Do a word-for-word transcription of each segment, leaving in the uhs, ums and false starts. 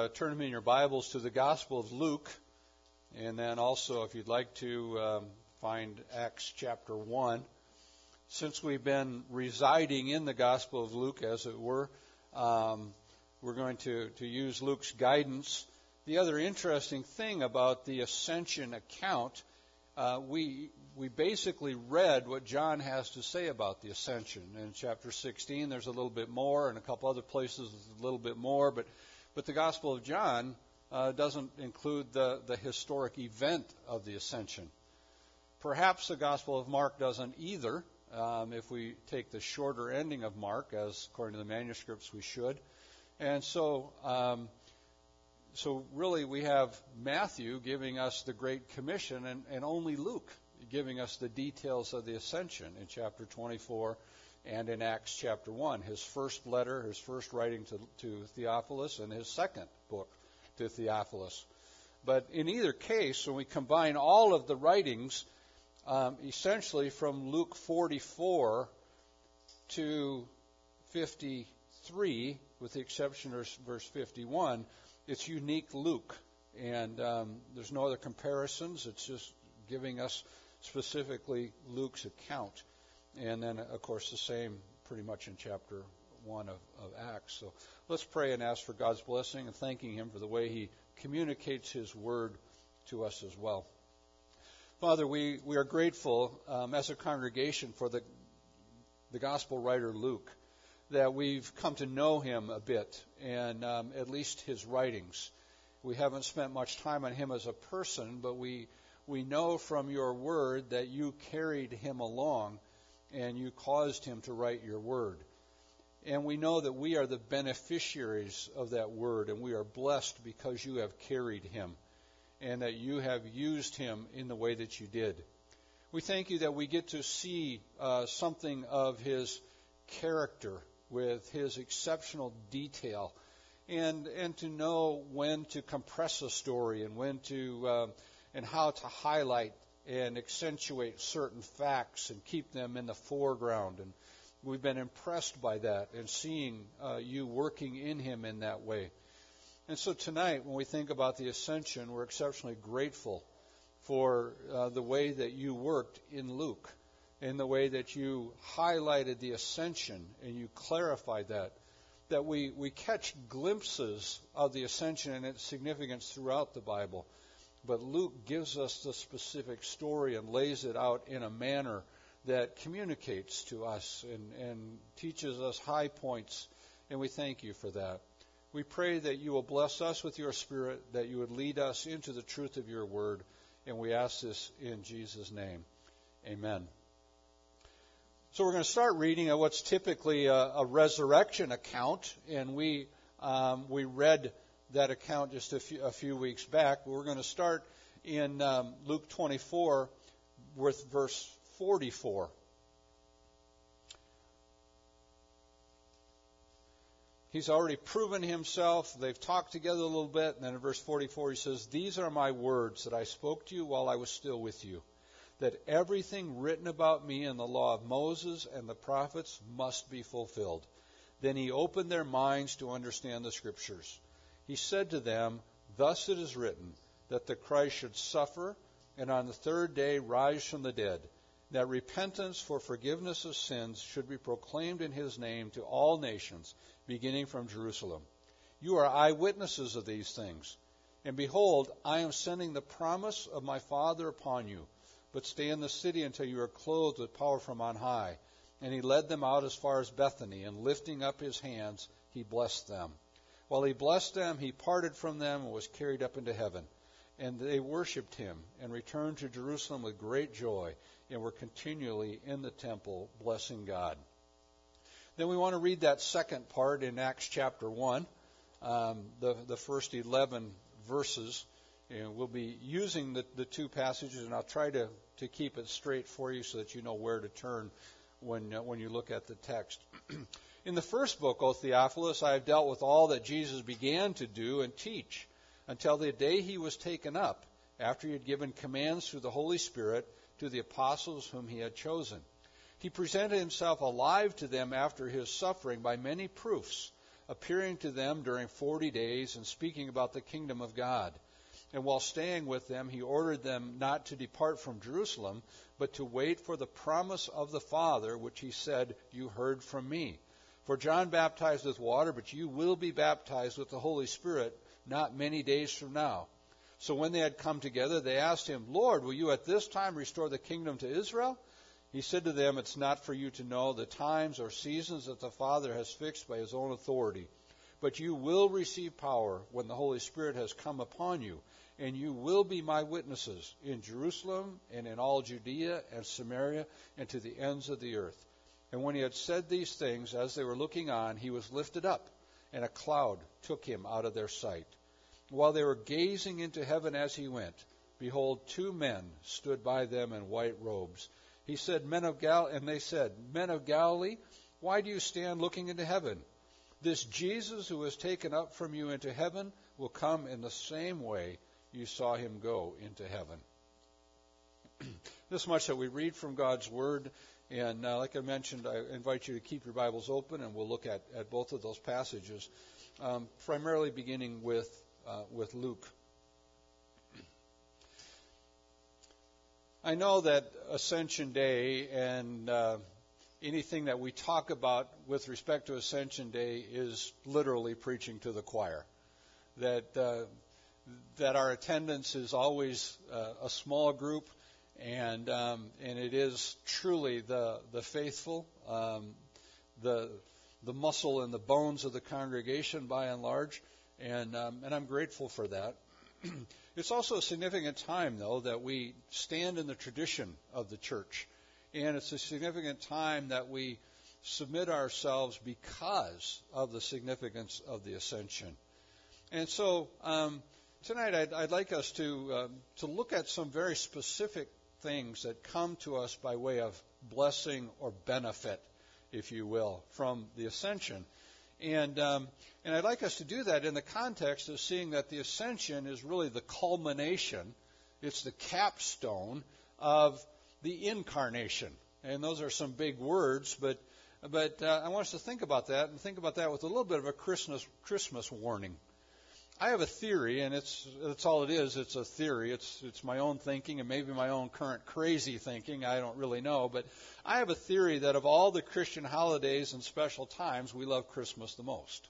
uh, turn them in your Bibles to the Gospel of Luke, and then also if you'd like to um, find Acts chapter one. Since we've been residing in the Gospel of Luke, as it were, um, we're going to, to use Luke's guidance. The other interesting thing about the Ascension account, uh, we we basically read what John has to say about the Ascension. In chapter sixteen, there's a little bit more, and a couple other places a little bit more, but but the Gospel of John uh, doesn't include the, the historic event of the Ascension. Perhaps the Gospel of Mark doesn't either. Um, if we take the shorter ending of Mark, as according to the manuscripts we should. And so, um, so really we have Matthew giving us the Great Commission, and, and only Luke giving us the details of the Ascension in chapter twenty-four and in Acts chapter one. His first letter, his first writing to, to Theophilus, and his second book to Theophilus. But in either case, when we combine all of the writings, Um, essentially from Luke forty-four to fifty-three, with the exception of verse fifty-one, it's unique Luke. And um, there's no other comparisons. It's just giving us specifically Luke's account. And then, of course, the same pretty much in chapter one of, of Acts. So let's pray and ask for God's blessing and thanking Him for the way He communicates His word to us as well. Father, we, we are grateful um, as a congregation for the, the gospel writer Luke, that we've come to know him a bit, and um, at least his writings. We haven't spent much time on him as a person, but we we know from your word that you carried him along and you caused him to write your word. And we know that we are the beneficiaries of that word, and we are blessed because you have carried him, and that you have used him in the way that you did. We thank you that we get to see uh, something of his character with his exceptional detail, and and to know when to compress a story and when to uh, and how to highlight and accentuate certain facts and keep them in the foreground. And we've been impressed by that and seeing uh, you working in him in that way. And so tonight, when we think about the Ascension, we're exceptionally grateful for uh, the way that you worked in Luke, in the way that you highlighted the Ascension and you clarified that, that we, we catch glimpses of the Ascension and its significance throughout the Bible. But Luke gives us the specific story and lays it out in a manner that communicates to us and, and teaches us high points, and we thank you for that. We pray that you will bless us with your Spirit, that you would lead us into the truth of your word, and we ask this in Jesus' name. Amen. So we're going to start reading at what's typically a, a resurrection account, and we um, we read that account just a few, a few weeks back. We're going to start in um, Luke twenty-four with verse forty-four. He's already proven himself. They've talked together a little bit. And then in verse forty-four, he says, "These are my words that I spoke to you while I was still with you, that everything written about me in the law of Moses and the prophets must be fulfilled." Then he opened their minds to understand the Scriptures. He said to them, "Thus it is written, that the Christ should suffer and on the third day rise from the dead, that repentance for forgiveness of sins should be proclaimed in his name to all nations, beginning from Jerusalem. You are eyewitnesses of these things. And behold, I am sending the promise of my Father upon you. But stay in the city until you are clothed with power from on high." And he led them out as far as Bethany, and lifting up his hands, he blessed them. While he blessed them, he parted from them and was carried up into heaven. And they worshipped him and returned to Jerusalem with great joy, and were continually in the temple blessing God. Then we want to read that second part in Acts chapter one, um, the, the first eleven verses. And we'll be using the, the two passages, and I'll try to, to keep it straight for you so that you know where to turn when, uh, when you look at the text. In the first book, O Theophilus, I have dealt with all that Jesus began to do and teach until the day he was taken up, after he had given commands through the Holy Spirit to the apostles whom he had chosen. He presented himself alive to them after his suffering by many proofs, appearing to them during forty days and speaking about the kingdom of God. And while staying with them, he ordered them not to depart from Jerusalem, but to wait for the promise of the Father, which he said, "You heard from me. For John baptized with water, but you will be baptized with the Holy Spirit not many days from now." So when they had come together, they asked him, "Lord, will you at this time restore the kingdom to Israel?" He said to them, "It's not for you to know the times or seasons that the Father has fixed by his own authority. But you will receive power when the Holy Spirit has come upon you, and you will be my witnesses in Jerusalem and in all Judea and Samaria and to the ends of the earth." And when he had said these things, as they were looking on, he was lifted up, and a cloud took him out of their sight. While they were gazing into heaven as he went, behold, two men stood by them in white robes. He said, "Men of Gal," and they said, "Men of Galilee, why do you stand looking into heaven? This Jesus who was taken up from you into heaven will come in the same way you saw him go into heaven." This much that we read from God's Word. And uh, like I mentioned, I invite you to keep your Bibles open, and we'll look at, at both of those passages, um, primarily beginning with uh, with Luke. I know that Ascension Day and uh, anything that we talk about with respect to Ascension Day is literally preaching to the choir. That uh, that our attendance is always uh, a small group. And um, and it is truly the the faithful, um, the the muscle and the bones of the congregation by and large, and um, and I'm grateful for that. It's also a significant time, though, that we stand in the tradition of the church, and it's a significant time that we submit ourselves because of the significance of the ascension. And so um, tonight, I'd, I'd like us to um, to look at some very specific things that come to us by way of blessing or benefit, if you will, from the ascension. And um, and I'd like us to do that in the context of seeing that the ascension is really the culmination, it's the capstone of the incarnation. And those are some big words, but but uh, I want us to think about that and think about that with a little bit of a Christmas Christmas warning. I have a theory, and it's that's all it is. It's a theory. It's it's my own thinking and maybe my own current crazy thinking. I don't really know. But I have a theory that of all the Christian holidays and special times, we love Christmas the most.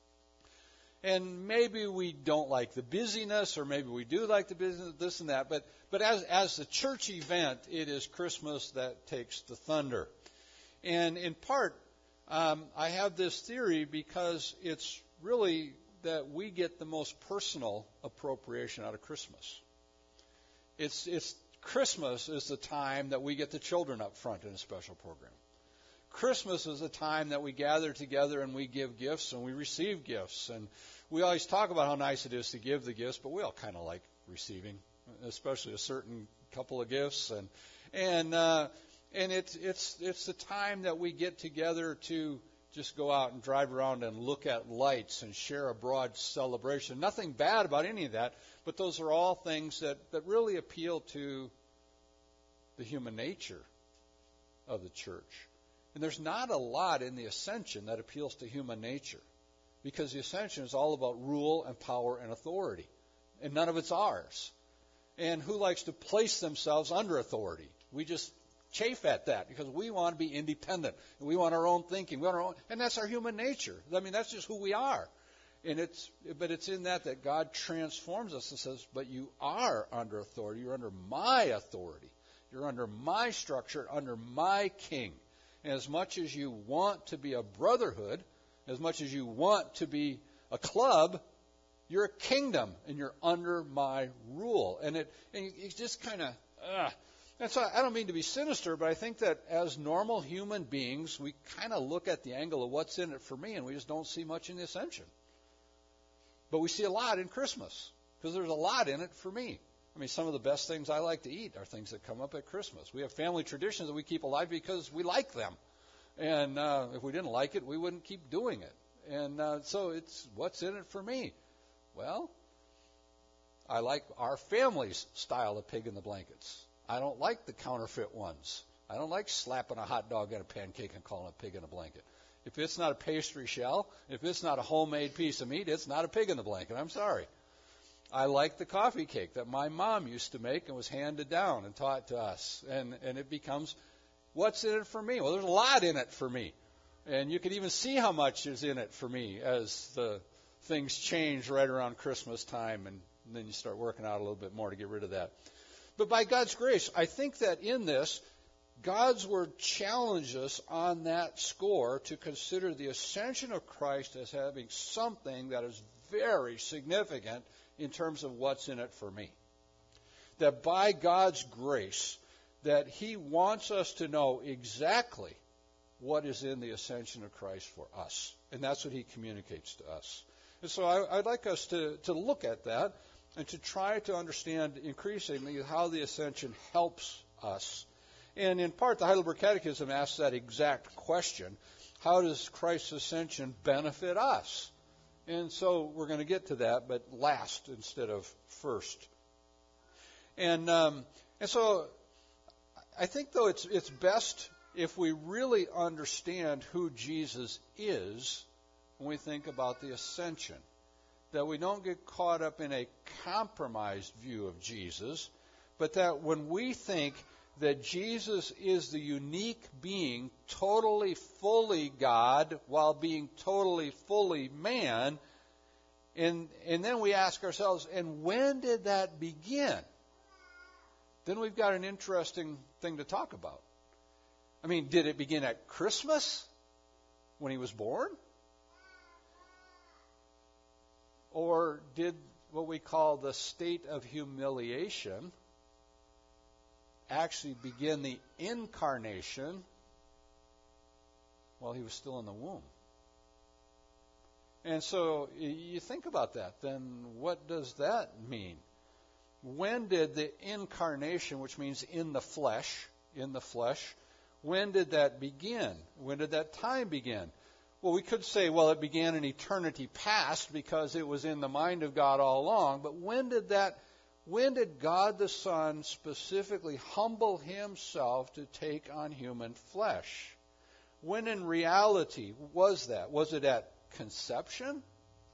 And maybe we don't like the busyness, or maybe we do like the business, this and that. But but as as a church event, it is Christmas that takes the thunder. And in part, um, I have this theory because it's really that we get the most personal appropriation out of Christmas. It's it's Christmas is the time that we get the children up front in a special program. Christmas is the time that we gather together and we give gifts and we receive gifts. And we always talk about how nice it is to give the gifts, but we all kind of like receiving, especially a certain couple of gifts. And and uh, and it's it's it's the time that we get together to just go out and drive around and look at lights and share a broad celebration. Nothing bad about any of that, but those are all things that, that really appeal to the human nature of the church. And there's not a lot in the ascension that appeals to human nature, because the ascension is all about rule and power and authority, and none of it's ours. And who likes to place themselves under authority? We just chafe at that because we want to be independent. And we want our own thinking. We want our own, and that's our human nature. I mean, that's just who we are. And it's, but it's in that that God transforms us and says, but you are under authority. You're under my authority. You're under my structure, under my king. And as much as you want to be a brotherhood, as much as you want to be a club, you're a kingdom, and you're under my rule. And it, and it just kind of, uh, that's why I don't mean to be sinister, but I think that as normal human beings, we kind of look at the angle of what's in it for me, and we just don't see much in the ascension. But we see a lot in Christmas, because there's a lot in it for me. I mean, some of the best things I like to eat are things that come up at Christmas. We have family traditions that we keep alive because we like them. And uh, if we didn't like it, we wouldn't keep doing it. And uh, so it's what's in it for me? Well, I like our family's style of pig in the blankets. I don't like the counterfeit ones. I don't like slapping a hot dog in a pancake and calling it pig in a blanket. If it's not a pastry shell, if it's not a homemade piece of meat, it's not a pig in the blanket. I'm sorry. I like the coffee cake that my mom used to make and was handed down and taught to us. And, and it becomes, what's in it for me? Well, there's a lot in it for me. And you can even see how much is in it for me as the things change right around Christmas time, and, and then you start working out a little bit more to get rid of that. But by God's grace, I think that in this, God's Word challenges us on that score to consider the ascension of Christ as having something that is very significant in terms of what's in it for me. That by God's grace, that He wants us to know exactly what is in the ascension of Christ for us. And that's what He communicates to us. And so I, I'd like us to, to look at that and to try to understand increasingly how the ascension helps us. And in part, the Heidelberg Catechism asks that exact question. How does Christ's ascension benefit us? And so we're going to get to that, but last instead of first. And um, and so I think, though, it's it's best if we really understand who Jesus is when we think about the ascension, that we don't get caught up in a compromised view of Jesus, but that when we think that Jesus is the unique being, totally, fully God, while being totally, fully man, and, and then we ask ourselves, and when did that begin? Then we've got an interesting thing to talk about. I mean, did it begin at Christmas when He was born? Or did what we call the state of humiliation actually begin the incarnation while He was still in the womb? And so you think about that, then what does that mean? When did the incarnation, which means in the flesh, in the flesh, when did that begin? When did that time begin? Well, we could say, well, it began in eternity past because it was in the mind of God all along, but when did that When did God the Son specifically humble Himself to take on human flesh? When in reality was that? Was it at conception?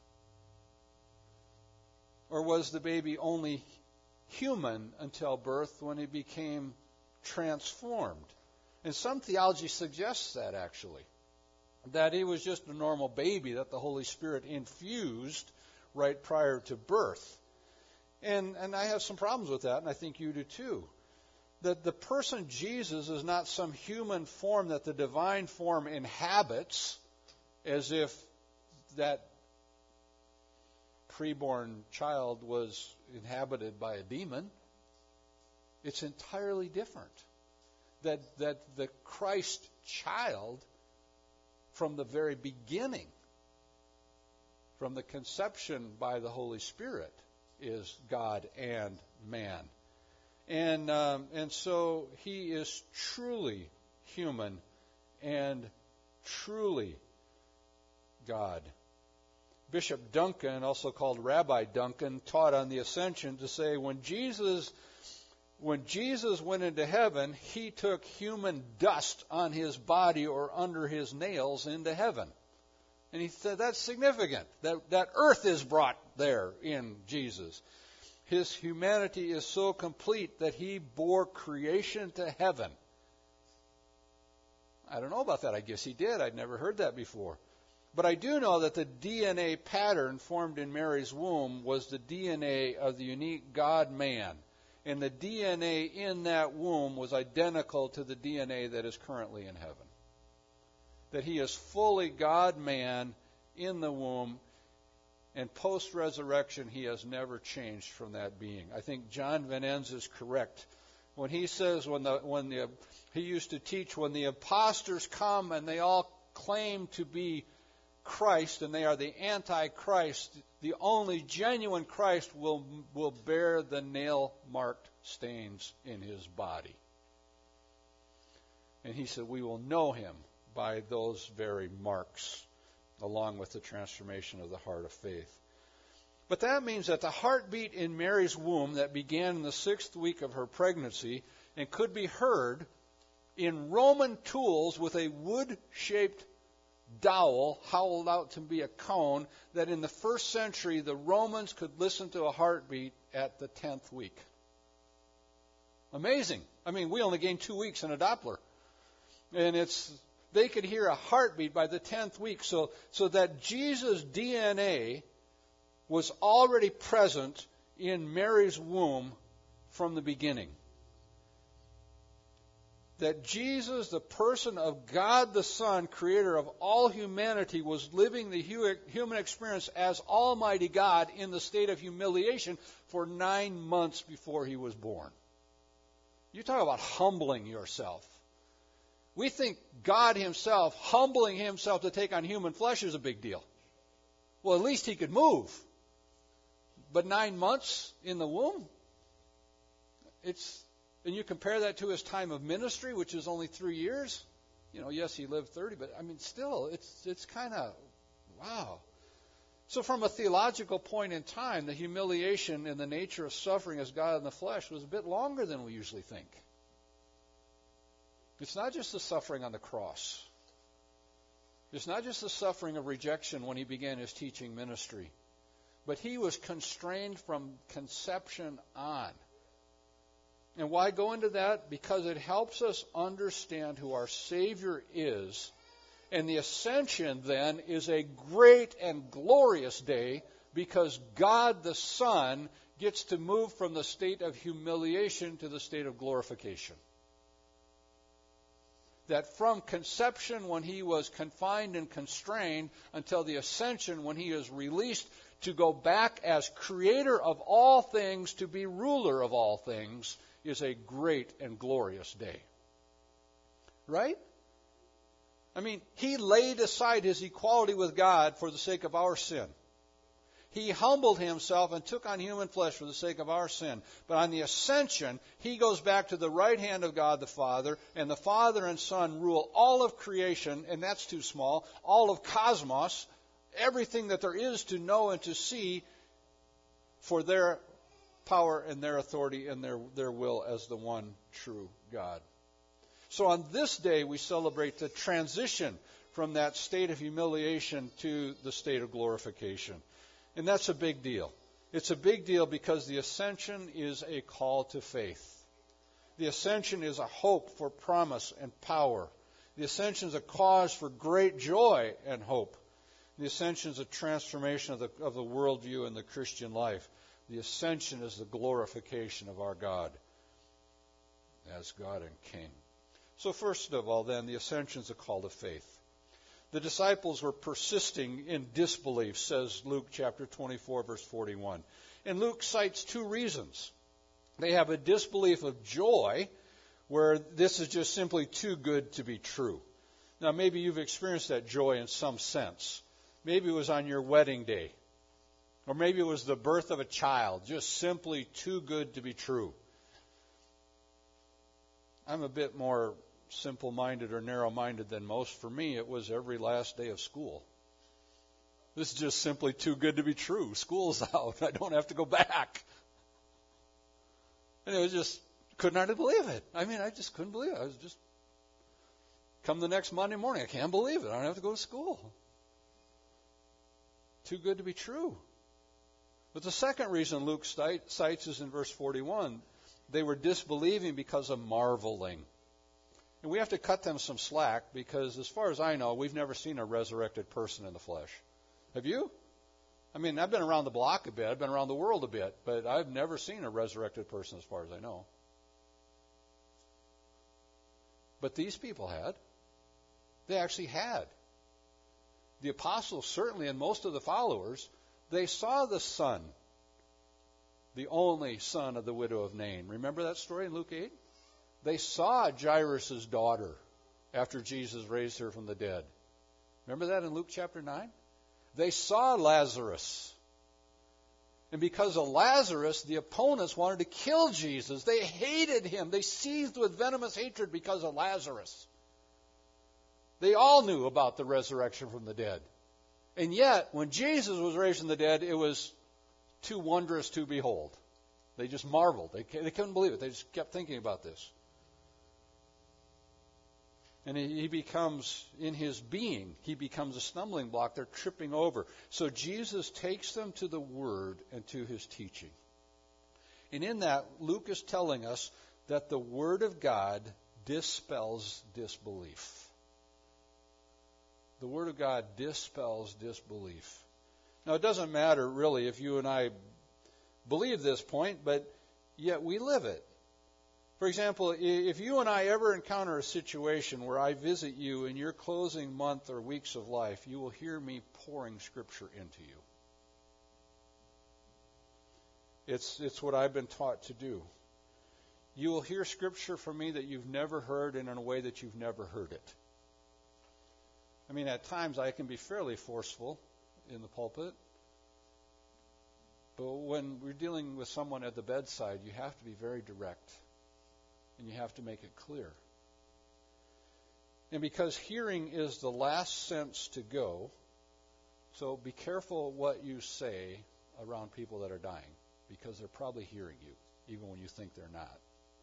Or was the baby only human until birth when He became transformed? And some theology suggests that, actually. That He was just a normal baby that the Holy Spirit infused right prior to birth. And and I have some problems with that, and I think you do too. That the person Jesus is not some human form that the divine form inhabits, as if that preborn child was inhabited by a demon. It's entirely different. That that the Christ child, from the very beginning, from the conception by the Holy Spirit, is God and man. And um, and so He is truly human and truly God. Bishop Duncan, also called Rabbi Duncan, taught on the Ascension to say when Jesus when Jesus went into heaven, He took human dust on His body or under His nails into heaven. And he said that's significant, that, that earth is brought there in Jesus. His humanity is so complete that He bore creation to heaven. I don't know about that. I guess He did. I'd never heard that before. But I do know that the D N A pattern formed in Mary's womb was the D N A of the unique God-man. And the D N A in that womb was identical to the D N A that is currently in heaven. That He is fully God-man in the womb, and post-resurrection He has never changed from that being. I think John Van Ens is correct when he says when the when the he used to teach when the imposters come and they all claim to be Christ and they are the Antichrist, the only genuine Christ will will bear the nail-marked stains in His body. And he said we will know Him by those very marks, along with the transformation of the heart of faith. But that means that the heartbeat in Mary's womb that began in the sixth week of her pregnancy and could be heard in Roman tools with a wood-shaped dowel hollowed out to be a cone, that in the first century the Romans could listen to a heartbeat at the tenth week. Amazing. I mean, we only gained two weeks in a Doppler. And it's they could hear a heartbeat by the tenth week, so, so that Jesus' D N A was already present in Mary's womb from the beginning. That Jesus, the person of God the Son, creator of all humanity, was living the human experience as Almighty God in the state of humiliation for nine months before he was born. You talk about humbling yourself. We think God himself, humbling himself to take on human flesh, is a big deal. Well, at least he could move. But nine months in the womb? It's... And you compare that to his time of ministry, which is only three years. You know, yes, he lived thirty, but I mean, still, it's it's kind of, wow. So from a theological point in time, the humiliation and the nature of suffering as God in the flesh was a bit longer than we usually think. It's not just the suffering on the cross. It's not just the suffering of rejection when he began his teaching ministry. But he was constrained from conception on. And why go into that? Because it helps us understand who our Savior is. And the ascension then is a great and glorious day because God the Son gets to move from the state of humiliation to the state of glorification. That from conception, when he was confined and constrained, until the ascension, when he is released to go back as creator of all things to be ruler of all things, is a great and glorious day. Right? I mean, he laid aside his equality with God for the sake of our sin. He humbled himself and took on human flesh for the sake of our sin. But on the ascension, he goes back to the right hand of God the Father, and the Father and Son rule all of creation, and that's too small, all of cosmos, everything that there is to know and to see for their power and their authority and their, their will as the one true God. So on this day we celebrate the transition from that state of humiliation to the state of glorification. And that's a big deal. It's a big deal because the ascension is a call to faith. The ascension is a hope for promise and power. The ascension is a cause for great joy and hope. The ascension is a transformation of the, of the worldview and the Christian life. The ascension is the glorification of our God as God and King. So first of all, then, the ascension is a call to faith. The disciples were persisting in disbelief, says Luke chapter twenty-four, verse forty-one. And Luke cites two reasons. They have a disbelief of joy, where this is just simply too good to be true. Now, maybe you've experienced that joy in some sense. Maybe it was on your wedding day. Or maybe it was the birth of a child, just simply too good to be true. I'm a bit more simple-minded or narrow-minded than most. For me, it was every last day of school. This is just simply too good to be true. School's out. I don't have to go back. And it was just, couldn't hardly believe it. I mean, I just couldn't believe it. I was just, come the next Monday morning, I can't believe it. I don't have to go to school. Too good to be true. But the second reason Luke cites is in verse forty-one. They were disbelieving because of marveling. And we have to cut them some slack because, as far as I know, we've never seen a resurrected person in the flesh. Have you? I mean, I've been around the block a bit. I've been around the world a bit. But I've never seen a resurrected person as far as I know. But these people had. They actually had. The apostles, certainly, and most of the followers, they saw the Son, the only son of the widow of Nain. Remember that story in Luke eight? They saw Jairus' daughter after Jesus raised her from the dead. Remember that in Luke chapter nine? They saw Lazarus. And because of Lazarus, the opponents wanted to kill Jesus. They hated him. They seethed with venomous hatred because of Lazarus. They all knew about the resurrection from the dead. And yet, when Jesus was raised from the dead, it was too wondrous to behold. They just marveled. They, they couldn't believe it. They just kept thinking about this. And he, he becomes, in his being, he becomes a stumbling block. They're tripping over. So Jesus takes them to the Word and to his teaching. And in that, Luke is telling us that the Word of God dispels disbelief. The Word of God dispels disbelief. Now, it doesn't matter, really, if you and I believe this point, but yet we live it. For example, if you and I ever encounter a situation where I visit you in your closing month or weeks of life, you will hear me pouring Scripture into you. It's, it's what I've been taught to do. You will hear Scripture from me that you've never heard and in a way that you've never heard it. I mean, at times I can be fairly forceful in the pulpit. But when we're dealing with someone at the bedside, you have to be very direct. And you have to make it clear. And because hearing is the last sense to go, so be careful what you say around people that are dying, because they're probably hearing you, even when you think they're not.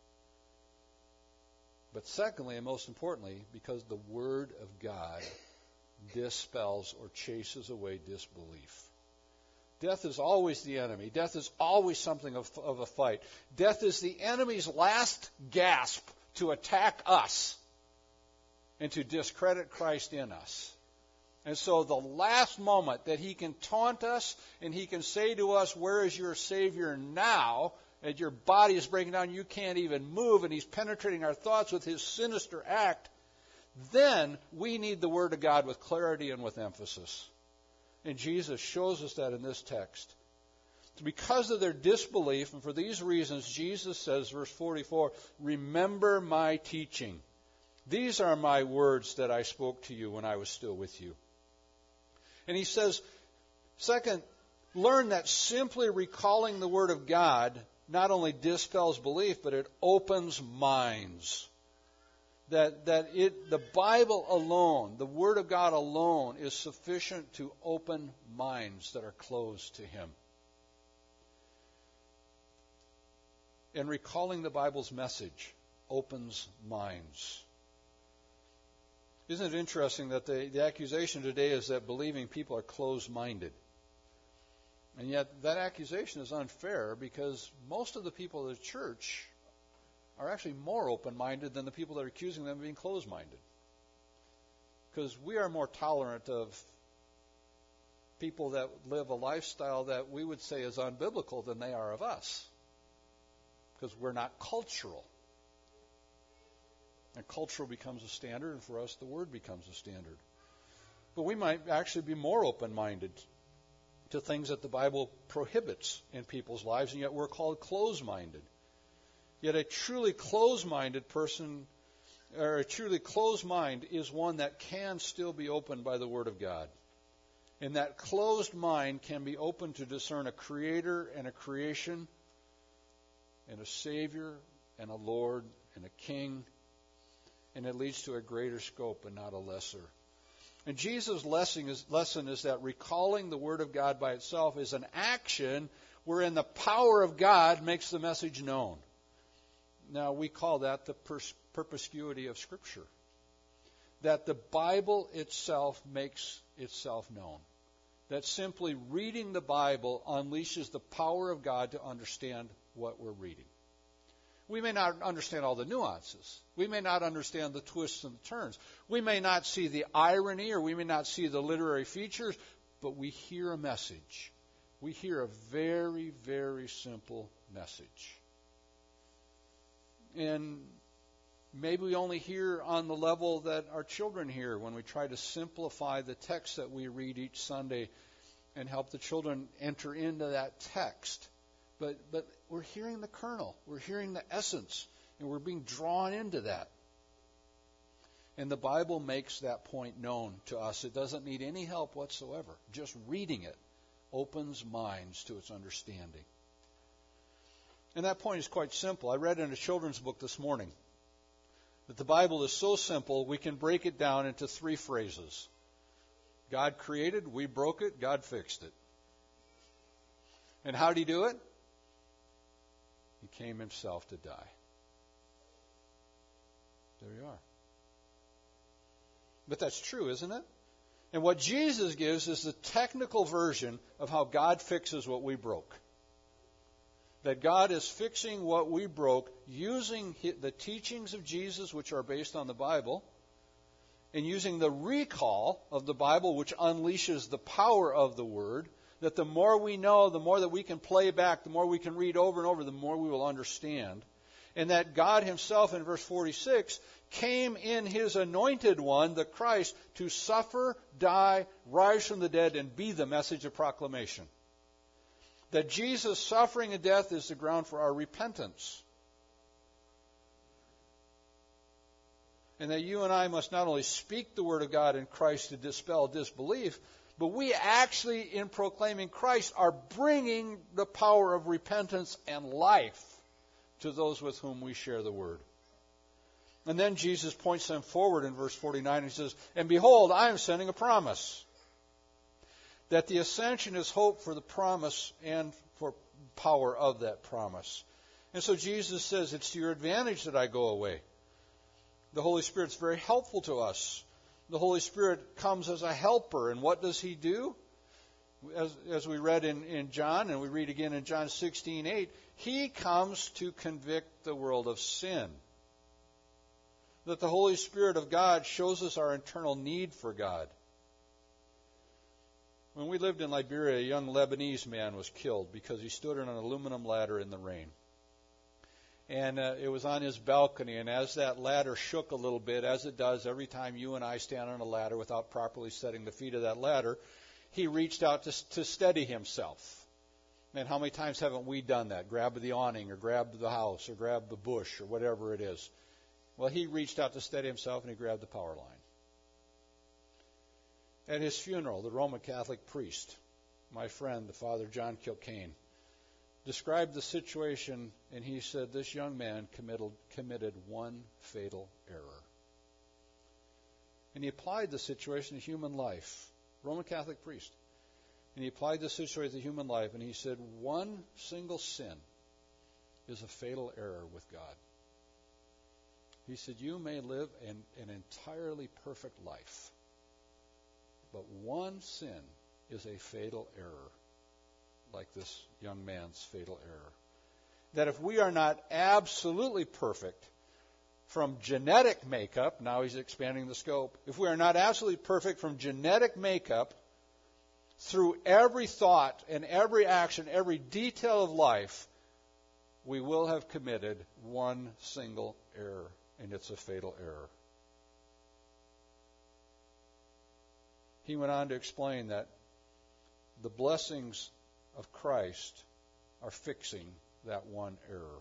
But secondly, and most importantly, because the Word of God dispels or chases away disbelief. Death is always the enemy. Death is always something of, of a fight. Death is the enemy's last gasp to attack us and to discredit Christ in us. And so the last moment that he can taunt us and he can say to us, "Where is your Savior now?" and your body is breaking down, you can't even move, and he's penetrating our thoughts with his sinister act, then we need the Word of God with clarity and with emphasis. And Jesus shows us that in this text. Because of their disbelief, and for these reasons, Jesus says, verse forty-four, "Remember my teaching. These are my words that I spoke to you when I was still with you." And he says, second, learn that simply recalling the Word of God not only dispels belief, but it opens minds. That that it the Bible alone, the Word of God alone, is sufficient to open minds that are closed to Him. And recalling the Bible's message opens minds. Isn't it interesting that the, the accusation today is that believing people are closed-minded? And yet that accusation is unfair, because most of the people of the church are actually more open-minded than the people that are accusing them of being closed-minded. Because we are more tolerant of people that live a lifestyle that we would say is unbiblical than they are of us. Because we're not cultural. And cultural becomes a standard, and for us the Word becomes a standard. But we might actually be more open-minded to things that the Bible prohibits in people's lives, and yet we're called closed-minded. Yet a truly closed-minded person, or a truly closed mind, is one that can still be opened by the Word of God. And that closed mind can be opened to discern a Creator and a creation, and a Savior and a Lord and a King, and it leads to a greater scope and not a lesser. And Jesus' lesson is, lesson is that recalling the Word of God by itself is an action wherein the power of God makes the message known. Now, we call that the pers- perspicuity of Scripture. That the Bible itself makes itself known. That simply reading the Bible unleashes the power of God to understand what we're reading. We may not understand all the nuances. We may not understand the twists and the turns. We may not see the irony, or we may not see the literary features, but we hear a message. We hear a very, very simple message. And maybe we only hear on the level that our children hear when we try to simplify the text that we read each Sunday and help the children enter into that text. But but we're hearing the kernel. We're hearing the essence. And we're being drawn into that. And the Bible makes that point known to us. It doesn't need any help whatsoever. Just reading it opens minds to its understanding. And that point is quite simple. I read in a children's book this morning that the Bible is so simple we can break it down into three phrases. God created, we broke it, God fixed it. And how did He do it? He came Himself to die. There you are. But that's true, isn't it? And what Jesus gives is the technical version of how God fixes what we broke. That God is fixing what we broke using the teachings of Jesus, which are based on the Bible, and using the recall of the Bible, which unleashes the power of the Word, that the more we know, the more that we can play back, the more we can read over and over, the more we will understand. And that God himself, in verse forty-six, came in his anointed one, the Christ, to suffer, die, rise from the dead, and be the message of proclamation. That Jesus' suffering and death is the ground for our repentance. And that you and I must not only speak the word of God in Christ to dispel disbelief, but we actually, in proclaiming Christ, are bringing the power of repentance and life to those with whom we share the word. And then Jesus points them forward in verse forty-nine and he says, "And behold, I am sending a promise." That the ascension is hope for the promise and for power of that promise. And so Jesus says, it's to your advantage that I go away. The Holy Spirit's very helpful to us. The Holy Spirit comes as a helper. And what does he do? As, as we read in, in John, and we read again in John sixteen eight, he comes to convict the world of sin. That the Holy Spirit of God shows us our internal need for God. When we lived in Liberia, a young Lebanese man was killed because he stood on an aluminum ladder in the rain. And uh, it was on his balcony, and as that ladder shook a little bit, as it does every time you and I stand on a ladder without properly setting the feet of that ladder, he reached out to, to steady himself. Man, how many times haven't we done that? Grab the awning, or grab the house, or grab the bush, or whatever it is. Well, he reached out to steady himself, and he grabbed the power line. At his funeral, the Roman Catholic priest, my friend, the Father John Kilcane, described the situation, and he said this young man committed, committed one fatal error. And he applied the situation to human life. Roman Catholic priest. And he applied the situation to human life, and he said one single sin is a fatal error with God. He said you may live an, an entirely perfect life, but one sin is a fatal error, like this young man's fatal error. That if we are not absolutely perfect from genetic makeup, now he's expanding the scope, if we are not absolutely perfect from genetic makeup, through every thought and every action, every detail of life, we will have committed one single error, and it's a fatal error. He went on to explain that the blessings of Christ are fixing that one error.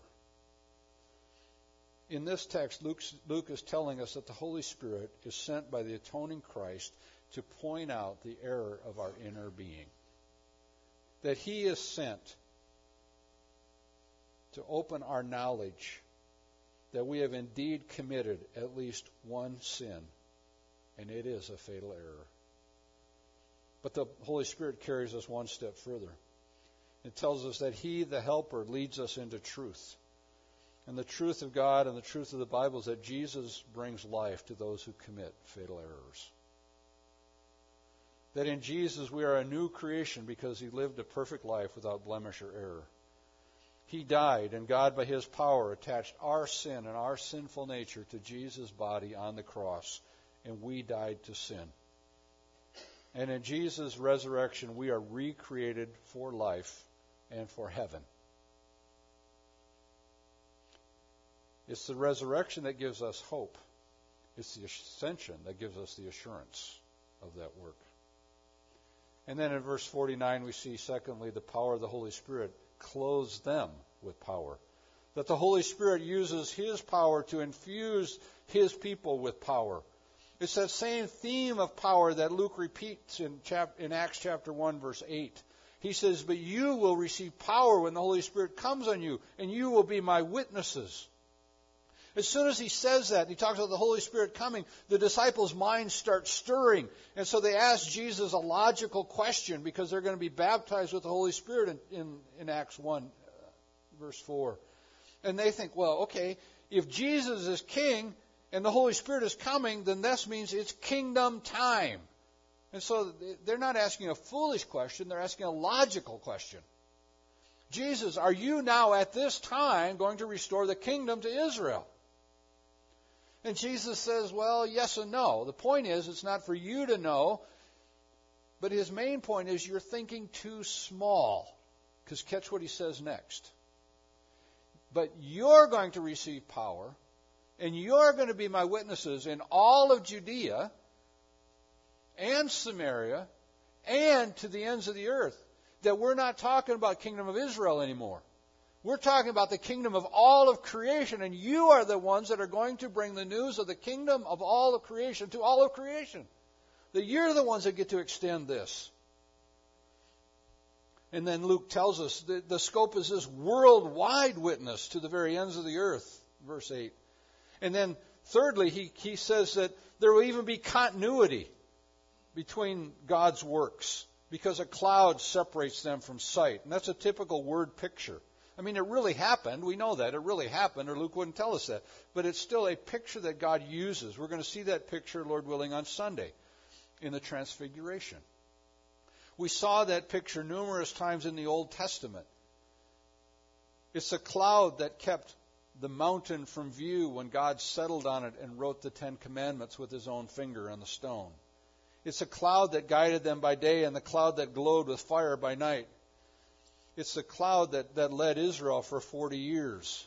In this text, Luke, Luke is telling us that the Holy Spirit is sent by the atoning Christ to point out the error of our inner being. That he is sent to open our knowledge that we have indeed committed at least one sin, and it is a fatal error. But the Holy Spirit carries us one step further. It tells us that he, the helper, leads us into truth. And the truth of God and the truth of the Bible is that Jesus brings life to those who commit fatal errors. That in Jesus we are a new creation because he lived a perfect life without blemish or error. He died, and God, by his power, attached our sin and our sinful nature to Jesus' body on the cross, and we died to sin. And in Jesus' resurrection, we are recreated for life and for heaven. It's the resurrection that gives us hope. It's the ascension that gives us the assurance of that work. And then in verse forty-nine, we see, secondly, the power of the Holy Spirit clothes them with power. That the Holy Spirit uses his power to infuse his people with power. It's that same theme of power that Luke repeats in, chap- in Acts chapter one, verse eight. He says, "But you will receive power when the Holy Spirit comes on you, and you will be my witnesses." As soon as he says that, and he talks about the Holy Spirit coming, the disciples' minds start stirring. And so they ask Jesus a logical question because they're going to be baptized with the Holy Spirit in, in, in Acts one, uh, verse four. And they think, well, okay, if Jesus is king, and the Holy Spirit is coming, then this means it's kingdom time. And so they're not asking a foolish question, they're asking a logical question. Jesus, are you now at this time going to restore the kingdom to Israel? And Jesus says, well, yes and no. The point is, it's not for you to know, but his main point is you're thinking too small. Because catch what he says next. But you're going to receive power, and you're going to be my witnesses in all of Judea and Samaria and to the ends of the earth. That we're not talking about kingdom of Israel anymore. We're talking about the kingdom of all of creation, and you are the ones that are going to bring the news of the kingdom of all of creation to all of creation. That you're the ones that get to extend this. And then Luke tells us that the scope is this worldwide witness to the very ends of the earth, verse eight. And then thirdly, he, he says that there will even be continuity between God's works because a cloud separates them from sight. And that's a typical word picture. I mean, it really happened. We know that. It really happened, or Luke wouldn't tell us that. But it's still a picture that God uses. We're going to see that picture, Lord willing, on Sunday in the Transfiguration. We saw that picture numerous times in the Old Testament. It's a cloud that kept the mountain from view when God settled on it and wrote the Ten Commandments with his own finger on the stone. It's a cloud that guided them by day and the cloud that glowed with fire by night. It's the cloud that, that led Israel for forty years.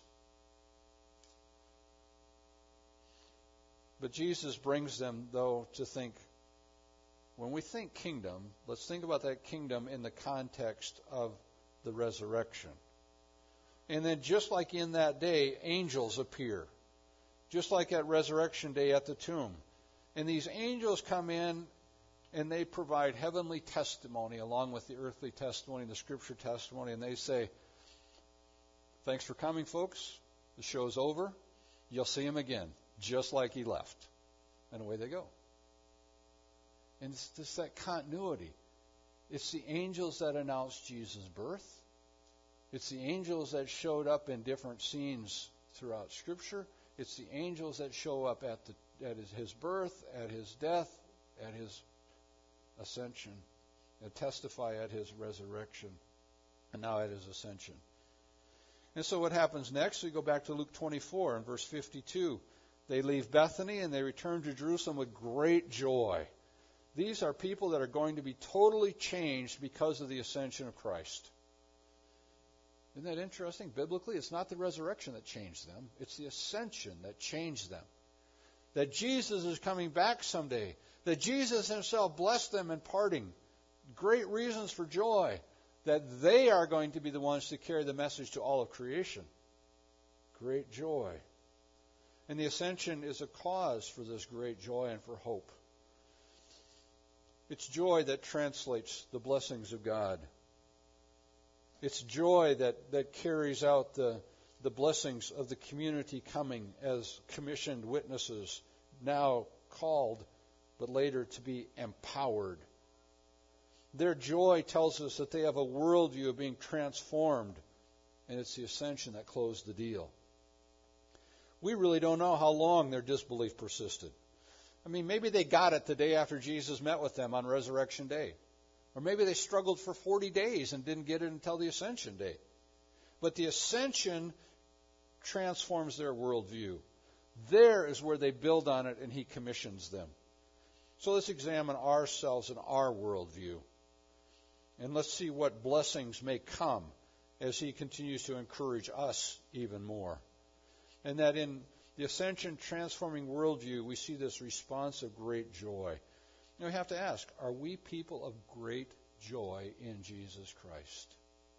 But Jesus brings them, though, to think, when we think kingdom, let's think about that kingdom in the context of the resurrection. And then just like in that day, angels appear. Just like at resurrection day at the tomb. And these angels come in and they provide heavenly testimony along with the earthly testimony, the scripture testimony, and they say, thanks for coming, folks. The show's over. You'll see him again, just like he left. And away they go. And it's just that continuity. It's the angels that announced Jesus' birth. It's the angels that showed up in different scenes throughout Scripture. It's the angels that show up at the at his, his birth, at his death, at his ascension, and testify at his resurrection, and now at his ascension. And so what happens next? We go back to Luke twenty-four and verse fifty-two. They leave Bethany and they return to Jerusalem with great joy. These are people that are going to be totally changed because of the ascension of Christ. Isn't that interesting? Biblically, it's not the resurrection that changed them. It's the ascension that changed them. That Jesus is coming back someday. That Jesus himself blessed them in parting. Great reasons for joy. That they are going to be the ones to carry the message to all of creation. Great joy. And the ascension is a cause for this great joy and for hope. It's joy that translates the blessings of God. It's joy that, that carries out the, the blessings of the community coming as commissioned witnesses, now called, but later to be empowered. Their joy tells us that they have a worldview of being transformed, and it's the ascension that closed the deal. We really don't know how long their disbelief persisted. I mean, maybe they got it the day after Jesus met with them on Resurrection Day. Or maybe they struggled for forty days and didn't get it until the Ascension Day. But the Ascension transforms their worldview. There is where they build on it and he commissions them. So let's examine ourselves and our worldview. And let's see what blessings may come as he continues to encourage us even more. And that in the Ascension transforming worldview, we see this response of great joy. Now we have to ask, are we people of great joy in Jesus Christ?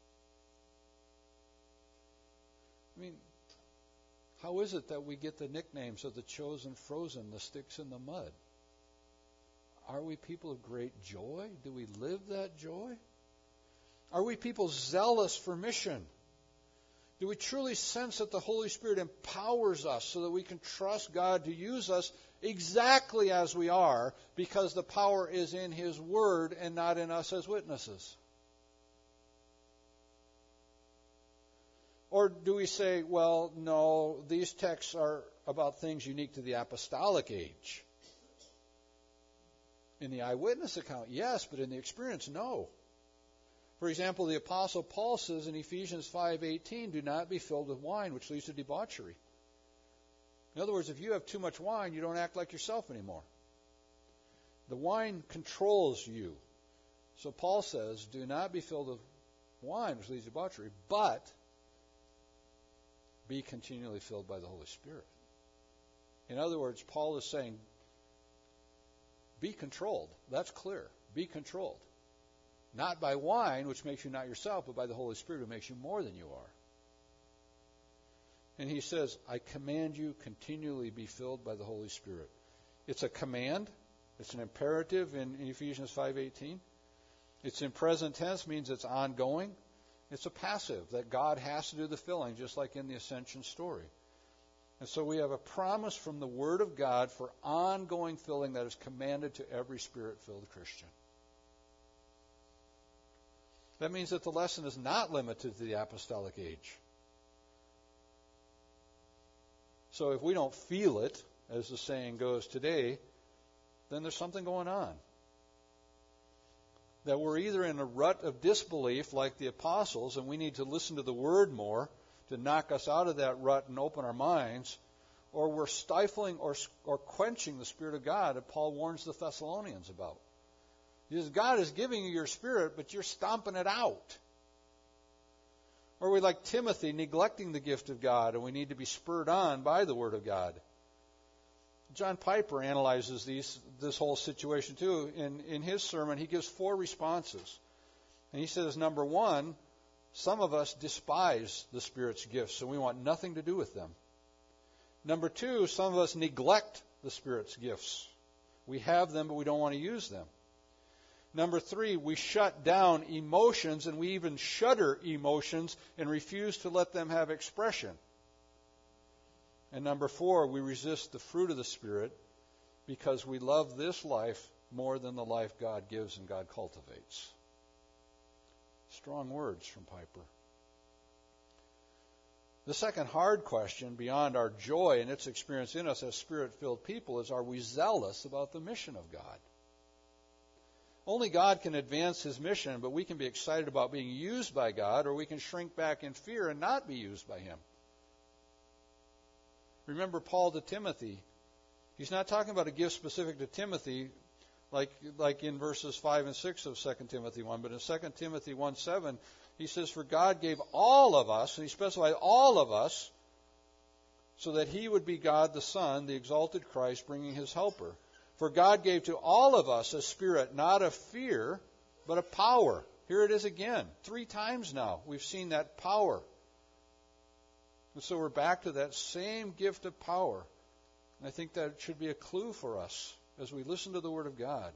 I mean, how is it that we get the nicknames of the chosen frozen, the sticks in the mud? Are we people of great joy? Do we live that joy? Are we people zealous for mission? Do we truly sense that the Holy Spirit empowers us so that we can trust God to use us exactly as we are because the power is in His Word and not in us as witnesses? Or do we say, well, no, these texts are about things unique to the apostolic age? In the eyewitness account, yes, but in the experience, no. For example, the Apostle Paul says in Ephesians five eighteen, do not be filled with wine, which leads to debauchery. In other words, if you have too much wine, you don't act like yourself anymore. The wine controls you. So Paul says, do not be filled with wine, which leads to debauchery, but be continually filled by the Holy Spirit. In other words, Paul is saying, be controlled. That's clear. Be controlled. Not by wine, which makes you not yourself, but by the Holy Spirit, who makes you more than you are. And he says, I command you continually be filled by the Holy Spirit. It's a command. It's an imperative in, in Ephesians five eighteen. It's in present tense, means it's ongoing. It's a passive, that God has to do the filling, just like in the ascension story. And so we have a promise from the Word of God for ongoing filling that is commanded to every Spirit-filled Christian. That means that the lesson is not limited to the apostolic age. So if we don't feel it, as the saying goes today, then there's something going on. That we're either in a rut of disbelief like the apostles, and we need to listen to the Word more to knock us out of that rut and open our minds, or we're stifling or, or quenching the Spirit of God that Paul warns the Thessalonians about. Because God is giving you your Spirit, but you're stomping it out. Or we like Timothy, neglecting the gift of God, and we need to be spurred on by the Word of God. John Piper analyzes these, this whole situation too. In, in his sermon, he gives four responses. And he says, number one, some of us despise the Spirit's gifts, and we want nothing to do with them. Number two, some of us neglect the Spirit's gifts. We have them, but we don't want to use them. Number three, we shut down emotions, and we even shudder emotions and refuse to let them have expression. And number four, we resist the fruit of the Spirit because we love this life more than the life God gives and God cultivates. Strong words from Piper. The second hard question, beyond our joy and its experience in us as Spirit-filled people, is, are we zealous about the mission of God? Only God can advance His mission, but we can be excited about being used by God, or we can shrink back in fear and not be used by Him. Remember Paul to Timothy. He's not talking about a gift specific to Timothy, like like in verses five and six of Second Timothy one, but in Second Timothy one seven, he says, for God gave all of us, and he specified all of us, so that He would be God the Son, the exalted Christ, bringing His helper. For God gave to all of us a spirit, not of fear, but of power. Here it is again. Three times now we've seen that power. And so we're back to that same gift of power. And I think that should be a clue for us as we listen to the Word of God.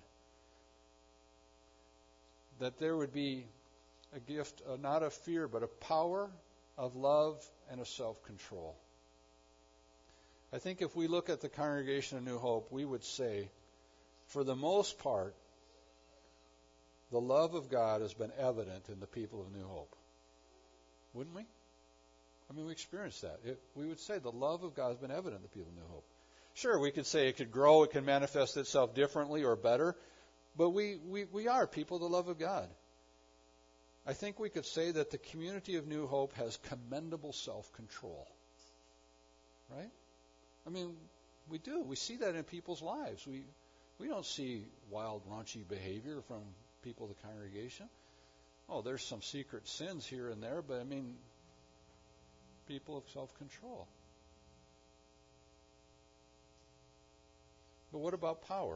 That there would be a gift uh, not of fear, but of power, of love, and of self-control. I think if we look at the congregation of New Hope, we would say, for the most part, the love of God has been evident in the people of New Hope. Wouldn't we? I mean, we experienced that. It, we would say the love of God has been evident in the people of New Hope. Sure, we could say it could grow, it can manifest itself differently or better, but we, we, we are people of the love of God. I think we could say that the community of New Hope has commendable self-control. Right? I mean, we do. We see that in people's lives. We we don't see wild, raunchy behavior from people of the congregation. Oh, there's some secret sins here and there, but I mean, people of self-control. But what about power?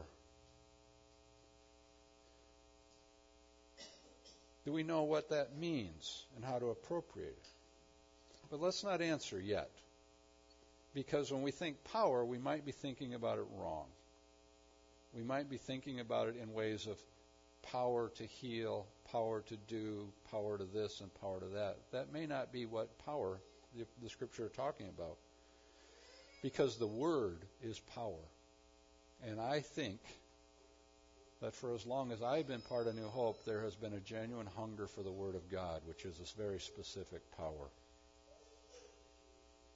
Do we know what that means and how to appropriate it? But let's not answer yet. Because when we think power, we might be thinking about it wrong. We might be thinking about it in ways of power to heal, power to do, power to this and power to that. That may not be what power the, the Scripture are talking about. Because the Word is power. And I think that for as long as I've been part of New Hope, there has been a genuine hunger for the Word of God, which is this very specific power.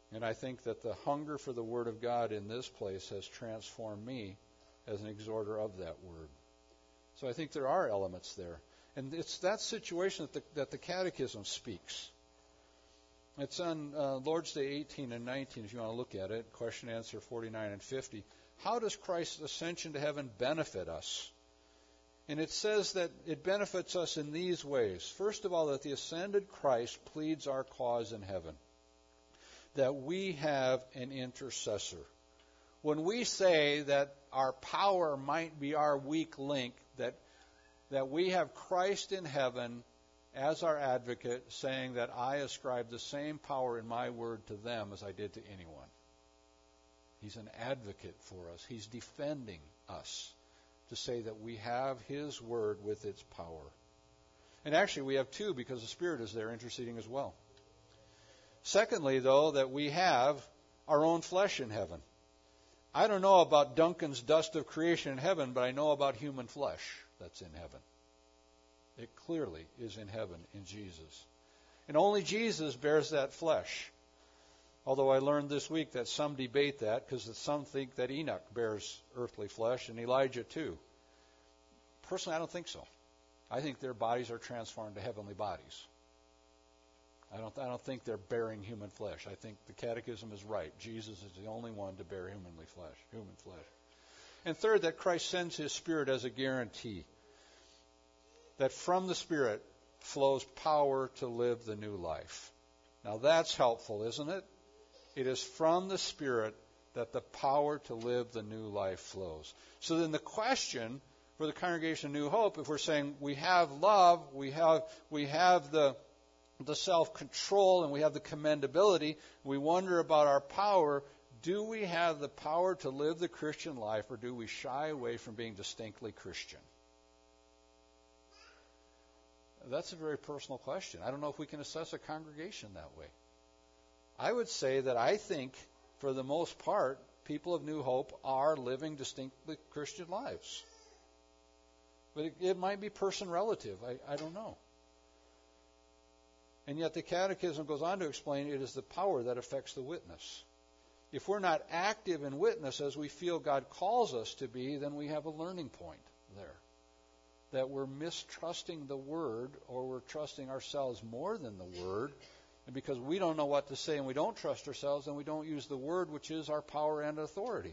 And I think that the hunger for the Word of God in this place has transformed me as an exhorter of that Word. So I think there are elements there. And it's that situation that the, that the Catechism speaks. It's on uh, Lord's Day eighteen and nineteen, if you want to look at it, question and answer forty-nine and fifty. How does Christ's ascension to heaven benefit us? And it says that it benefits us in these ways. First of all, that the ascended Christ pleads our cause in heaven. That we have an intercessor. When we say that our power might be our weak link, that that we have Christ in heaven as our advocate, saying that I ascribe the same power in my word to them as I did to anyone. He's an advocate for us. He's defending us to say that we have His word with its power. And actually we have two, because the Spirit is there interceding as well. Secondly, though, that we have our own flesh in heaven. I don't know about Duncan's dust of creation in heaven, but I know about human flesh that's in heaven. It clearly is in heaven in Jesus. And only Jesus bears that flesh. Although I learned this week that some debate that, because some think that Enoch bears earthly flesh and Elijah too. Personally, I don't think so. I think their bodies are transformed to heavenly bodies. I don't, I don't think they're bearing human flesh. I think the Catechism is right. Jesus is the only one to bear humanly flesh, human flesh. And third, that Christ sends His Spirit as a guarantee. That from the Spirit flows power to live the new life. Now that's helpful, isn't it? It is from the Spirit that the power to live the new life flows. So then the question for the congregation of New Hope, if we're saying we have love, we have we have the the self-control, and we have the commendability, we wonder about our power, do we have the power to live the Christian life, or do we shy away from being distinctly Christian? That's a very personal question. I don't know if we can assess a congregation that way. I would say that I think, for the most part, people of New Hope are living distinctly Christian lives. But it, it might be person relative. I, I don't know. And yet the Catechism goes on to explain it is the power that affects the witness. If we're not active in witness as we feel God calls us to be, then we have a learning point there. That we're mistrusting the Word, or we're trusting ourselves more than the Word. And because we don't know what to say and we don't trust ourselves, then we don't use the Word, which is our power and authority.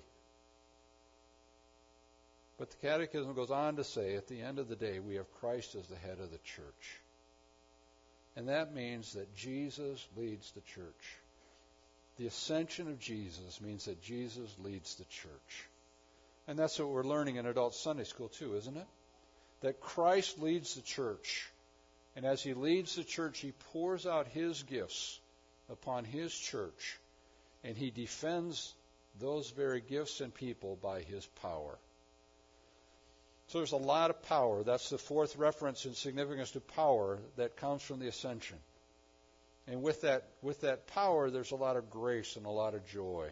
But the Catechism goes on to say, at the end of the day, we have Christ as the head of the church. And that means that Jesus leads the church. The ascension of Jesus means that Jesus leads the church. And that's what we're learning in adult Sunday school too, isn't it? That Christ leads the church. And as He leads the church, He pours out His gifts upon His church. And He defends those very gifts and people by His power. So there's a lot of power. That's the fourth reference in significance to power that comes from the ascension. And with that, with that power, there's a lot of grace and a lot of joy.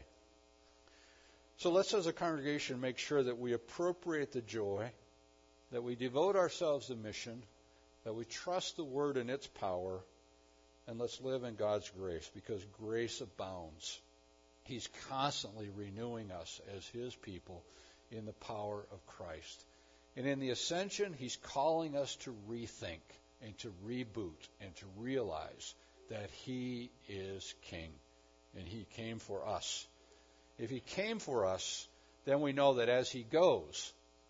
So let's, as a congregation, make sure that we appropriate the joy, that we devote ourselves to mission, that we trust the Word and its power, and let's live in God's grace, because grace abounds. He's constantly renewing us as His people in the power of Christ. And in the ascension, He's calling us to rethink and to reboot and to realize that He is King and He came for us. If He came for us, then we know that as He goes,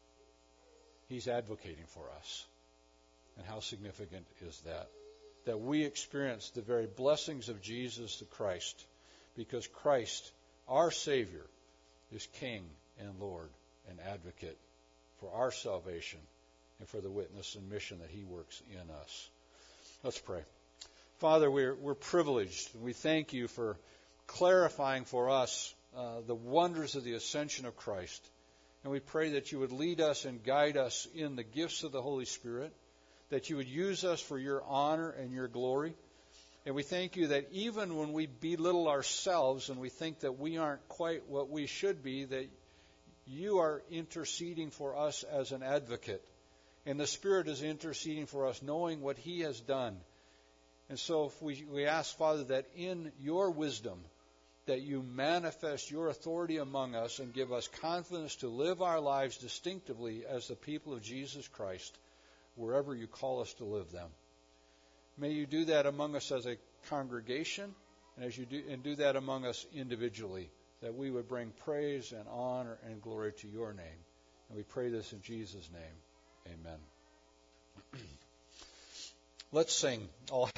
He's advocating for us. And how significant is that? That we experience the very blessings of Jesus the Christ, because Christ, our Savior, is King and Lord and advocate for our salvation and for the witness and mission that He works in us. Let's pray. Father, we're, we're privileged. We thank You for clarifying for us uh, the wonders of the ascension of Christ. And we pray that You would lead us and guide us in the gifts of the Holy Spirit, that You would use us for Your honor and Your glory. And we thank You that even when we belittle ourselves and we think that we aren't quite what we should be, that You are interceding for us as an advocate. And the Spirit is interceding for us, knowing what He has done. And so if we, we ask, Father, that in Your wisdom, that you manifest your authority among us and give us confidence to live our lives distinctively as the people of Jesus Christ, wherever you call us to live them. May you do that among us as a congregation, and as you do, and do that among us individually, that we would bring praise and honor and glory to your name. And we pray this in Jesus' name. Amen. Let's sing. All